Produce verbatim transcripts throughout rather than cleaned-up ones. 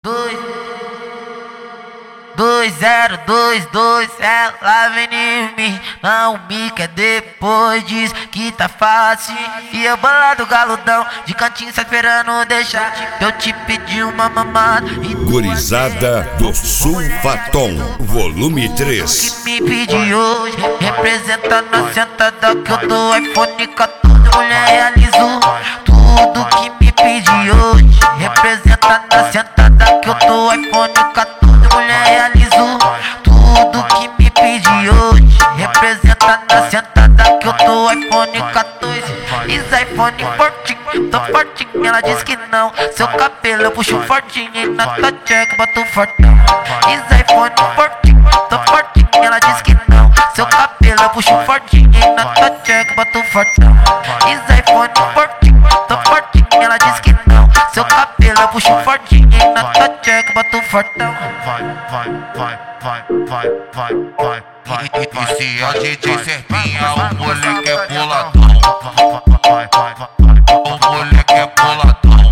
dois, dois, zero, dois, dois, ela vem em mim, não me quer depois diz que tá fácil. E eu bolado galudão, de cantinho só esperando deixar eu te pedir uma mamada. Gurizada do Sulfatom, volume três. Que me pedi hoje, representando a sentada que eu dou iPhone quatorze, mulher realizou tudo que me pedi hoje. Representando a sentada que eu dou iPhone quatorze, mulher realizou tudo que me pedi hoje. Representando a sentada que eu dou iPhone quatorze. Is iPhone fortinho, tô fortinho, ela diz que não. Seu cabelo eu puxo fortinho e na tua check boto fortão. Is iPhone fortinho, tô fortinho, ela diz que não. Seu cabelo eu puxo fortinho e na tua check boto fortão. Is iPhone fortinho, tô fortinho, ela diz que não. Seu cabelo eu puxo fortinho e na tua check boto fortão. Vai, vai, vai, vai, vai, vai, vai. E, e, e se a gente Serpinha, o moleque é boladão. O moleque é boladão.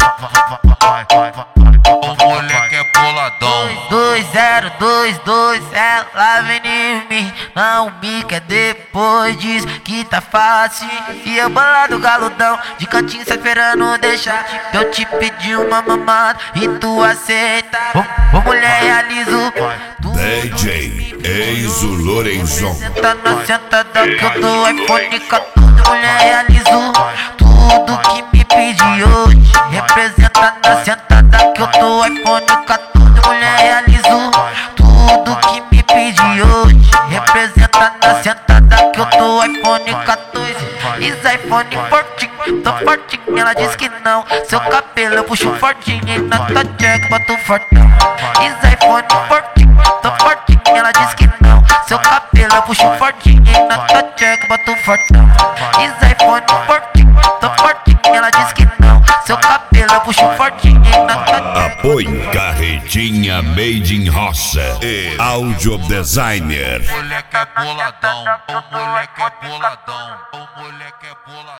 O moleque é boladão. dois, zero, dois, dois, ela vem em mim, não me quer depois diz que tá fácil. E eu bolado galudão, de cantinho só esperando deixar eu te pedir uma mamada e tu aceita. Ô, ô mulher realizo D J Enzo Lorenzon. Sentando a sentada que eu dou iPhone quatorze, mulher realizou tudo que me pedi hoje. Representando a sentada que eu dou iPhone quatorze, mulher realizou tudo que me pedi hoje. Representando a sentada que eu dou iPhone quatorze. Is iPhone fortinho, tô fortinho, ela diz que não. Seu cabelo eu puxo fortinho e na tua check boto fortão. Is iPhone fortinho, tô fortinho, ela diz que não. Seu cabelo eu puxo fortinho e na tua check boto fortão. Is iPhone fortinho, tô fortinho, ela diz que não. Seu cabelo eu puxo fortinho e na tua check. Apoio Carretinha Made in Roça e Audio Designer. O moleque é boladão. O moleque é boladão. O moleque é boladão.